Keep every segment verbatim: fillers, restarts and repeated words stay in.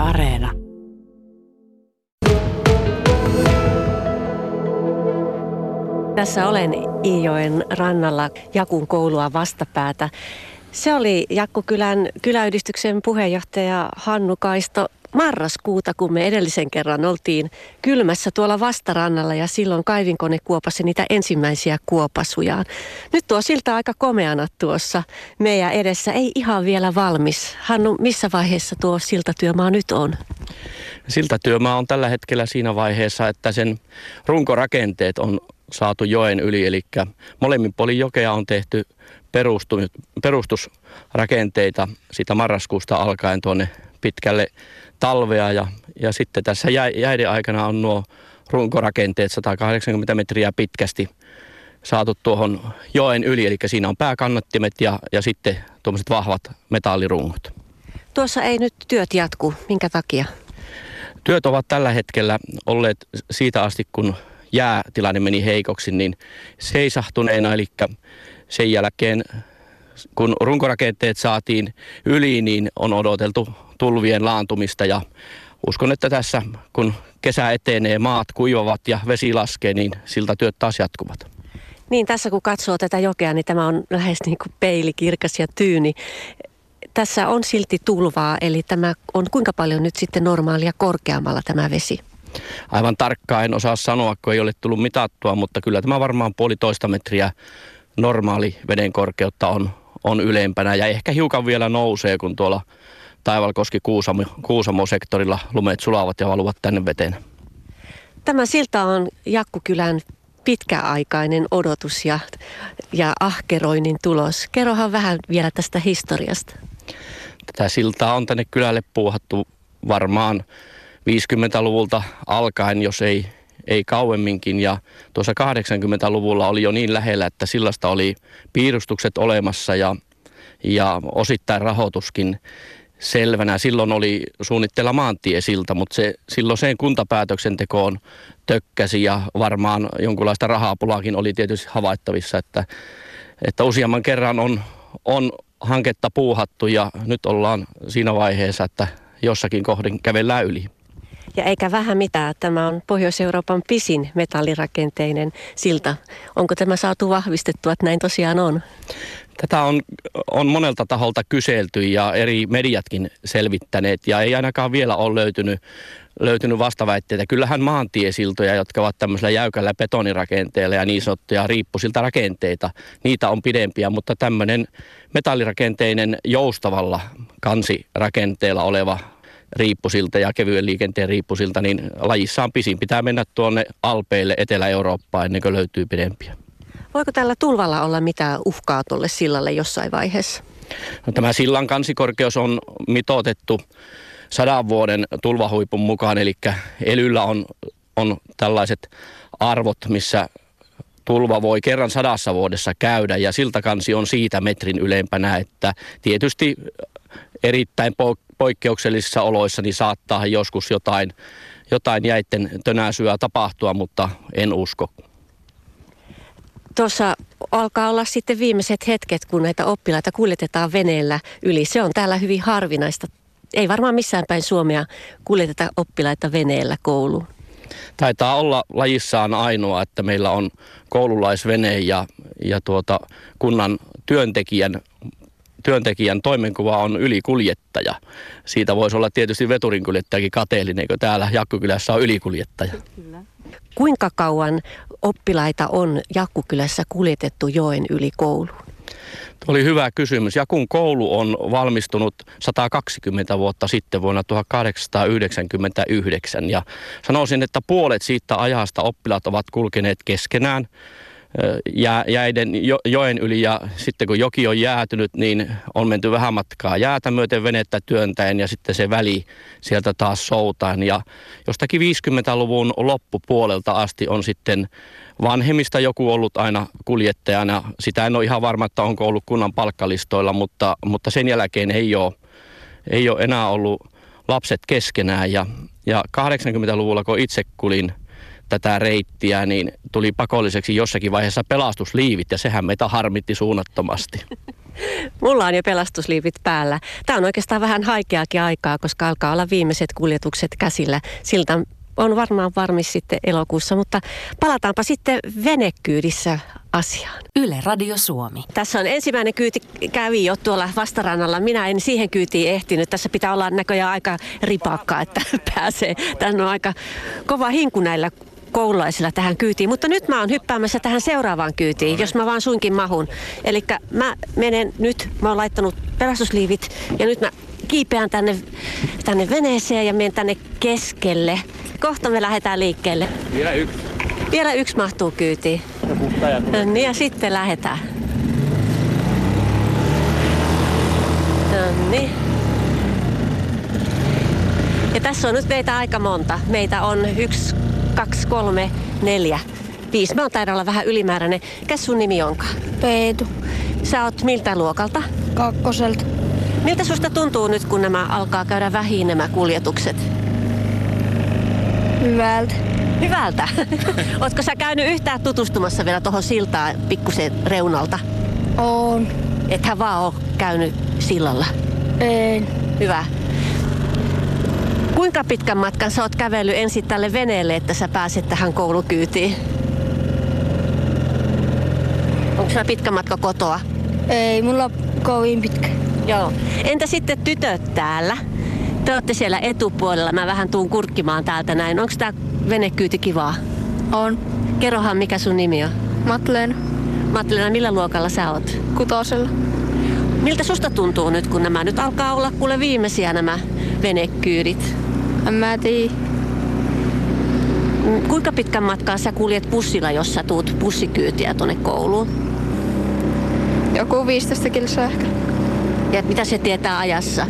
Areena. Tässä olen Iijoen rannalla Jakun koulua vastapäätä. Se oli Jakkukylän kyläyhdistyksen puheenjohtaja Hannu Kaisto marraskuuta, kun me edellisen kerran oltiin kylmässä tuolla vastarannalla ja silloin kaivinkone kuopasi niitä ensimmäisiä kuopasujaan. Nyt tuo silta aika komeana tuossa meidän edessä, ei ihan vielä valmis. Hannu, missä vaiheessa tuo siltatyömaa nyt on? Siltatyömaa on tällä hetkellä siinä vaiheessa, että sen runkorakenteet on saatu joen yli, eli molemmin puolin jokea on tehty perustusrakenteita sitä marraskuusta alkaen tuonne pitkälle talvea ja, ja sitten tässä jä, jäiden aikana on nuo runkorakenteet sata kahdeksankymmentä metriä pitkästi saatu tuohon joen yli, eli siinä on pääkannattimet ja, ja sitten tuommoiset vahvat metallirungot. Tuossa ei nyt työt jatku. Minkä takia? Työt ovat tällä hetkellä olleet siitä asti, kun jäätilanne meni heikoksi, niin seisahtuneena, eli sen jälkeen kun runkorakenteet saatiin yli, niin on odoteltu tulvien laantumista ja uskon, että tässä kun kesä etenee, maat kuivavat ja vesi laskee, niin siltä työt taas jatkuvat. Niin, tässä kun katsoo tätä jokea, niin tämä on lähes niin kuin peilikirkas ja tyyni. Tässä on silti tulvaa, eli tämä on kuinka paljon nyt sitten normaalia korkeammalla tämä vesi? Aivan tarkkaan en osaa sanoa, kun ei ole tullut mitattua, mutta kyllä tämä varmaan puolitoista metriä normaali veden korkeutta on, on ylempänä ja ehkä hiukan vielä nousee, kun tuolla Taivalkoski-Kuusamo, Kuusamo-sektorilla lumet sulavat ja valuvat tänne veteen. Tämä silta on Jakkukylän pitkäaikainen odotus ja, ja ahkeroinnin tulos. Kerrohan vähän vielä tästä historiasta. Tätä siltaa on tänne kylälle puuhattu varmaan viisikymmentäluvulta alkaen, jos ei, ei kauemminkin. Ja tuossa kahdeksankymmentäluvulla oli jo niin lähellä, että sillasta oli piirustukset olemassa ja, ja osittain rahoituskin selvänä. Silloin oli suunnitteilla maantiesilta, mutta se, silloin sen kuntapäätöksentekoon tökkäsi ja varmaan jonkunlaista rahapulaakin oli tietysti havaittavissa, että, että useamman kerran on, on hanketta puuhattu ja nyt ollaan siinä vaiheessa, että jossakin kohdin kävellään yli. Ja eikä vähän mitään. Tämä on Pohjois-Euroopan pisin metallirakenteinen silta. Onko tämä saatu vahvistettua, että näin tosiaan on? Tätä on, on monelta taholta kyselty ja eri mediatkin selvittäneet ja ei ainakaan vielä ole löytynyt, löytynyt vastaväitteitä. Kyllähän maantiesiltoja, jotka ovat tämmöisellä jäykällä betonirakenteella ja niin sanottuja riippusiltarakenteita, niitä on pidempiä, mutta tämmöinen metallirakenteinen joustavalla kansirakenteella oleva riippusilta ja kevyen liikenteen riippusilta, niin lajissaan pisin. Pitää mennä tuonne Alpeille Etelä-Eurooppaan ennen kuin löytyy pidempiä. Voiko tällä tulvalla olla mitään uhkaa tuolle sillalle jossain vaiheessa? No, tämä sillan kansikorkeus on mitoitettu sadan vuoden tulvahuipun mukaan, eli Elyllä on, on tällaiset arvot, missä tulva voi kerran sadassa vuodessa käydä ja siltakansi on siitä metrin ylempänä, että tietysti erittäin poikkeuksellisissa oloissa niin saattaa joskus jotain, jotain jäitten tönäisyä tapahtua, mutta en usko. Tuossa alkaa olla sitten viimeiset hetket, kun näitä oppilaita kuljetetaan veneellä yli. Se on täällä hyvin harvinaista. Ei varmaan missään päin Suomea kuljeteta oppilaita veneellä kouluun. Taitaa olla lajissaan ainoa, että meillä on koululaisvene ja, ja tuota, kunnan työntekijän, työntekijän toimenkuva on ylikuljettaja. Siitä voisi olla tietysti veturinkuljettajakin kateellinen, kun täällä Jakkukylässä on ylikuljettaja. Kyllä. Kuinka kauan oppilaita on Jakkukylässä kuljetettu joen yli kouluun? Tuo oli hyvä kysymys. Jakun koulu on valmistunut sata kaksikymmentä vuotta sitten vuonna tuhatkahdeksansataayhdeksänkymmentäyhdeksän ja sanoisin, että puolet siitä ajasta oppilaat ovat kulkeneet keskenään jäiden jo, joen yli ja sitten kun joki on jäätynyt, niin on menty vähän matkaa jäätä myöten venettä työntäen ja sitten se väli sieltä taas soutaen. Ja jostakin viisikymmentäluvun loppupuolelta asti on sitten vanhemmista joku ollut aina kuljettajana. Sitä en ole ihan varma, että onko ollut kunnan palkkalistoilla, mutta, mutta sen jälkeen ei ole, ei ole enää ollut lapset keskenään. Ja, ja kahdeksankymmentäluvulla, kun itse kulin tätä reittiä, niin tuli pakolliseksi jossakin vaiheessa pelastusliivit ja sehän meitä harmitti suunnattomasti. Mulla on jo pelastusliivit päällä. Tämä on oikeastaan vähän haikeakin aikaa, koska alkaa olla viimeiset kuljetukset käsillä. Siltä on varmaan varmis sitten elokuussa, mutta palataanpa sitten venekyydissä asiaan. Yle Radio Suomi. Tässä on ensimmäinen kyyti kävi jo tuolla vastarannalla. Minä en siihen kyytiin ehtinyt. Tässä pitää olla näköjään aika ripakka, että pääsee. Tässä on aika kova hinku näillä koululaisilla tähän kyytiin. Mutta nyt mä oon hyppäämässä tähän seuraavaan kyytiin, jos mä vaan suinkin mahun. Eli mä menen nyt, mä oon laittanut pelastusliivit ja nyt mä kiipeän tänne, tänne veneeseen ja menen tänne keskelle. Kohta me lähdetään liikkeelle. Vielä yksi. Vielä yksi mahtuu kyytiin. No niin, ja sitten lähdetään. No niin. Ja tässä on nyt meitä aika monta. Meitä on yksi, kaksi, kolme, neljä, viisi. Mä oon taidan olla vähän ylimääräinen. Mikäs sun nimi onkaan? Peetu. Sä oot miltä luokalta? Kakkoselta. Miltä susta tuntuu nyt, kun nämä alkaa käydä vähiin nämä kuljetukset? Hyvältä. Hyvältä. Ootko sä käynyt yhtään tutustumassa vielä tuohon siltaan pikkusen reunalta? On. Ethän vaan oo käynyt sillalla. Ei. Hyvä. Kuinka pitkän matkan sä oot kävellyt ensin tälle veneelle, että sä pääset tähän koulukyytiin? Onko sulla pitkä matka kotoa? Ei mulla kovin pitkä. Joo. Entä sitten tytöt täällä? Te olette siellä etupuolella. Mä vähän tuun kurkkimaan täältä näin. Onko tää venekyyti kivaa? On. Kerrohan, mikä sun nimi on? Matleena. Matleena, millä luokalla sä oot? Kutosella. Miltä susta tuntuu nyt, kun nämä nyt alkaa olla kuule viimeisiä nämä venekyydit? En mä tiedä. Kuinka pitkän matkaa sä kuljet bussilla, jos sä tuut bussikyytiä tuonne kouluun? Joku viisitoista kilsaa ehkä. Ja mitä se tietää ajassa?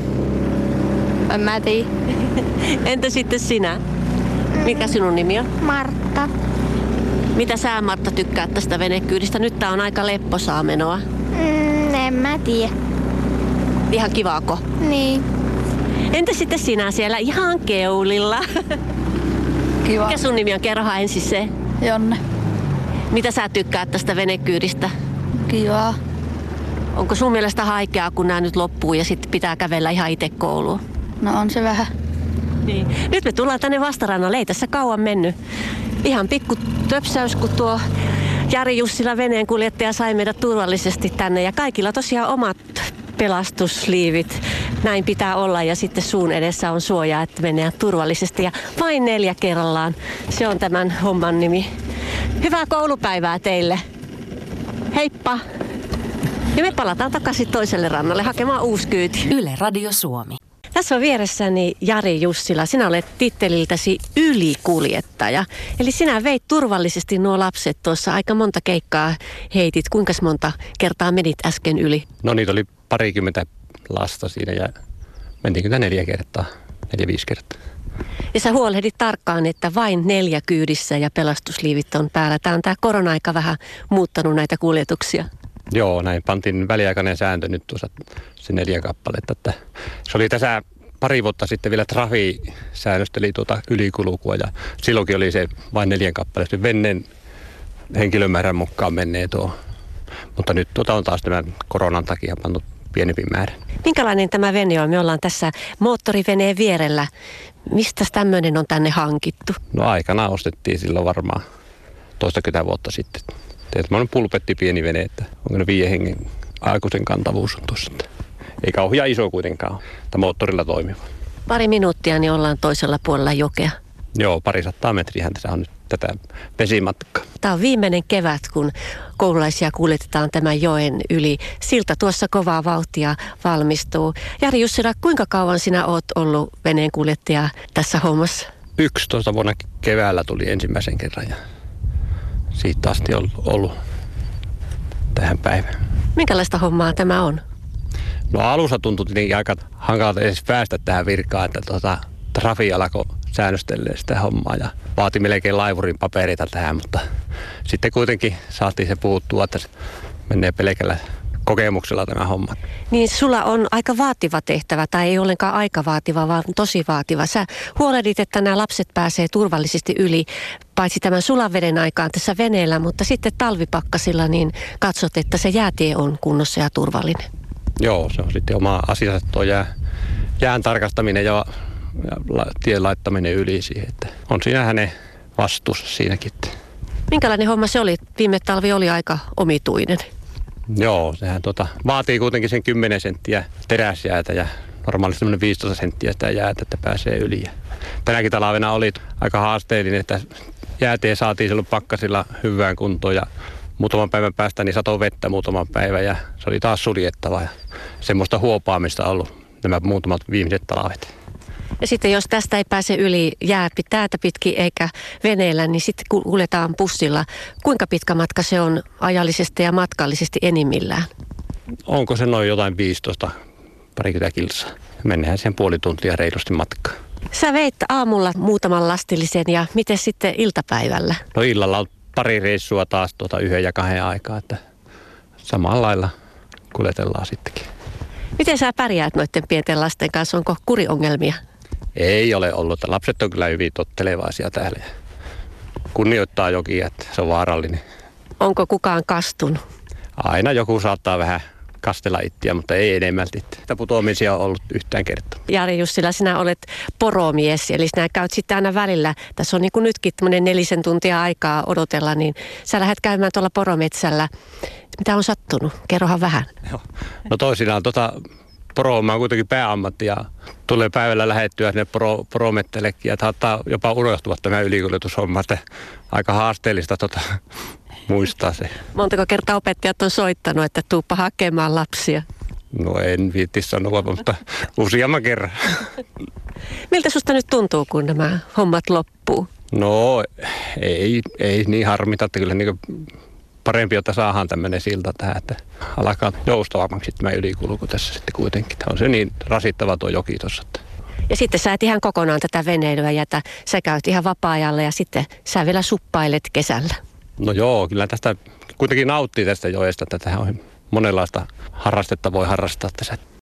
En mä tiedä. Entä sitten sinä? Mikä sinun nimi on? Martta. Mitä sä, Martta, tykkäät tästä venekyydistä? Nyt tää on aika lepposaa menoa. Mm, en mä tiedä. Ihan kivaako? Niin. Entä sitten sinä siellä ihan keulilla? Kiva. Mikä sun nimi on? Kerrohan ensin se. Jonne. Mitä sä tykkäät tästä venekyydistä? Kiva. Onko sun mielestä haikeaa, kun nämä nyt loppuu ja sitten pitää kävellä ihan itse kouluun? No on se vähän. Niin. Nyt me tullaan tänne vastarannalle. Ei tässä kauan mennyt. Ihan pikku töpsäys, kun tuo Jari Jussila veneenkuljettaja sai meidät turvallisesti tänne. Ja kaikilla tosiaan omat pelastusliivit. Näin pitää olla ja sitten suun edessä on suoja, että mennään turvallisesti. Ja vain neljä kerrallaan. Se on tämän homman nimi. Hyvää koulupäivää teille. Heippa! Ja me palataan takaisin toiselle rannalle hakemaan uusi kyyti. Yle Radio Suomi. Tässä on vieressäni Jari Jussila. Sinä olet titteliltäsi ylikuljettaja. Eli sinä veit turvallisesti nuo lapset tuossa. Aika monta keikkaa heitit. Kuinka monta kertaa menit äsken yli? No niitä oli parikymmentä lasta siinä ja mentiin kyllä neljä kertaa, neljä viisi kertaa. Ja sä huolehdit tarkkaan, että vain neljä kyydissä ja pelastusliivit on päällä. Tämä on tämä korona-aika vähän muuttanut näitä kuljetuksia. Joo, näin pantiin väliaikainen sääntö nyt tuossa se neljä kappaletta. Että se oli tässä pari vuotta sitten vielä Trafi säännösteli tuota ylikulkua ja silloinkin oli se vain neljän kappaleesta veneen henkilömäärän mukaan menee tuo. Mutta nyt tuota on taas tämän koronan takia pantu pienempi määrä. Minkälainen tämä vene on? Me ollaan tässä moottoriveneen vierellä. Mistä tämmöinen on tänne hankittu? No aikanaan ostettiin silloin varmaan toistakymmentä vuotta sitten. Tämä on pulpetti pieni vene, että onko viiden hengen aikuisen kantavuus on tuossa. Ei kauhean iso kuitenkaan ole, että moottorilla toimiva. Pari minuuttia, niin ollaan toisella puolella jokea. Joo, pari sataa metriähän tässä on nyt tätä vesimatkaa. Tämä on viimeinen kevät, kun koululaisia kuljetetaan tämän joen yli. Silta tuossa kovaa vauhtia valmistuu. Jari Jussila, kuinka kauan sinä oot ollut veneenkuljettaja tässä hommassa? yksitoista vuonna keväällä tuli ensimmäisen kerran ja siitä asti on ollut tähän päivään. Minkälaista hommaa tämä on? No alussa tuntui tietenkin aika hankalalta edes päästä tähän virkaan, että tuota, Trafi alkoi säännöstelee sitä hommaa ja vaati melkein laivurin paperita tähän, mutta sitten kuitenkin saatiin se puuttua, että se menee pelkällä kokemuksella tämä homma. Niin sulla on aika vaativa tehtävä, tai ei ollenkaan aika vaativa, vaan tosi vaativa. Sä huolehdit, että nämä lapset pääsee turvallisesti yli, paitsi tämän sulaveden aikaan tässä veneellä, mutta sitten talvipakkasilla niin katsot, että se jäätie on kunnossa ja turvallinen. Joo, se on sitten oma asiansa tuo jää, jään tarkastaminen ja, ja la, tien laittaminen yli siihen. Että on siinä hänen vastuussa siinäkin. Minkälainen homma se oli? Viime talvi oli aika omituinen. Joo, sehän tota, vaatii kuitenkin sen kymmenen senttiä teräsjäätä ja normaalisti semmoinen viisitoista senttiä sitä jäätä, että pääsee yli. Ja tänäkin talvena oli aika haasteellinen, että jäätie saatiin silloin pakkasilla hyvään kuntoon ja muutaman päivän päästä niin satoi vettä muutaman päivän ja se oli taas suljettava. Ja semmoista huopaamista ollut nämä muutamat viimeiset talvet. Ja sitten jos tästä ei pääse yli jää täältä pitkin eikä veneellä, niin sitten kuljetaan bussilla. Kuinka pitkä matka se on ajallisesti ja matkallisesti enimmillään? Onko se noin jotain viisitoista parikymmentä kilsaa? Mennään sen puoli tuntia reilusti matkaa. Sä veit aamulla muutaman lastillisen ja miten sitten iltapäivällä? No illalla on pari reissua taas tuota yhden ja kahden aikaa, että samalla lailla kuljetellaan sittenkin. Miten sä pärjäät noiden pienten lasten kanssa? Onko kuriongelmia? Ei ole ollut. Lapset on kyllä hyvin tottelevaisia täällä. Kunnioittaa jokia, että se on vaarallinen. Onko kukaan kastunut? Aina joku saattaa vähän kastella ittiä, mutta ei enemmälti. Sitä putoamisia on ollut yhtään kertaa. Jari Jussila, sinä olet poromies, eli sinä käyt sitten aina välillä. Tässä on niin kuin nytkin tämmöinen nelisen tuntia aikaa odotella, niin sä lähdet käymään tuolla porometsällä. Mitä on sattunut? Kerrohan vähän. Joo. No toisinaan tota, porohomma on kuitenkin pääammatti ja tulee päivällä lähettyä sinne poro, poromettellekin ja saattaa jopa unohtua tämä ylikuljetushomma, että aika haasteellista tota, muistaa se. Montako kertaa opettajat on soittanut, että tuuppa hakemaan lapsia? No en viitti sanoa, mutta useamman kerran. Miltä susta nyt tuntuu, kun nämä hommat loppuu? No ei, ei niin harmita, että kyllä niin parempi, että saadaan tämmöinen silta tähän, että alkaa joustavammaksi tämä ylikulku tässä sitten kuitenkin. On se niin rasittava tuo joki tuossa. Ja sitten sä et ihan kokonaan tätä veneilyä jätä. Sä käyt ihan vapaa-ajalla ja sitten sä vielä suppailet kesällä. No joo, kyllä tästä kuitenkin nauttii tästä joesta, että tähän on monenlaista harrastetta voi harrastaa tässä.